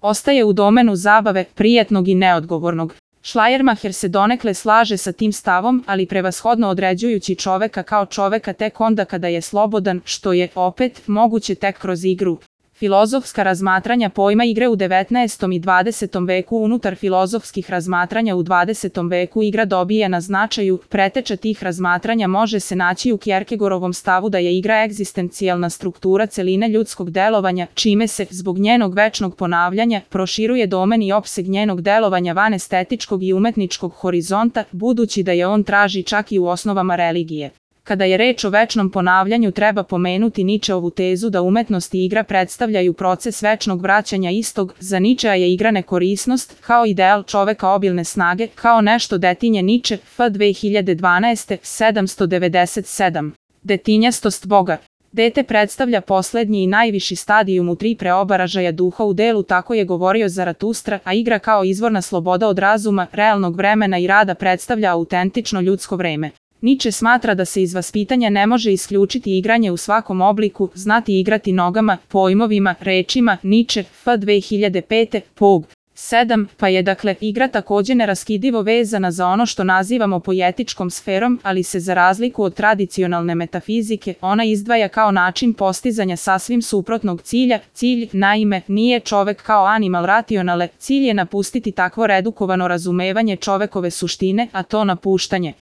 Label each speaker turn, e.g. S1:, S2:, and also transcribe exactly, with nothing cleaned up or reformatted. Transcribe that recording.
S1: ostaje u domenu zabave, prijetnog i neodgovornog. Schleiermacher se donekle slaže sa tim stavom, ali prevashodno određujući čoveka kao čoveka tek onda kada je slobodan, što je, opet, moguće tek kroz igru. Filozofska razmatranja pojma igre u devetnaestom i dvadesetom veku. Unutar filozofskih razmatranja u dvadesetom veku igra dobija na značaju. Preteča tih razmatranja može se naći u Kierkegaardovom stavu da je igra egzistencijalna struktura celine ljudskog delovanja, čime se, zbog njenog večnog ponavljanja, proširuje domen i opseg njenog delovanja van estetičkog i umetničkog horizonta, budući da je on traži čak i u osnovama religije. Kada je reč o večnom ponavljanju, treba pomenuti Nietzscheovu tezu da umetnost i igra predstavljaju proces večnog vraćanja istog. Za Nietzschea je igra nekorisnost, kao ideal čoveka obilne snage, kao nešto detinje Nietzsche, F dve hiljade dvanaeste, sedamsto devedeset sedam. Detinjastost Boga. Dete predstavlja poslednji i najviši stadijum u tri preobaražaja duha u delu Tako je govorio Zaratustra, a igra kao izvorna sloboda od razuma, realnog vremena i rada predstavlja autentično ljudsko vreme. Nietzsche smatra da se iz vaspitanja ne može isključiti igranje u svakom obliku, znati igrati nogama, pojmovima, rečima, Nietzsche, F dve hiljade pete, Pog. sedam, pa je dakle igra takođe neraskidivo vezana za ono što nazivamo poetičkom sferom, ali se za razliku od tradicionalne metafizike, ona izdvaja kao način postizanja sasvim suprotnog cilja. Cilj, naime, nije čovek kao animal rationale, cilj je napustiti takvo redukovano razumevanje čovekove suštine, a to napuštanje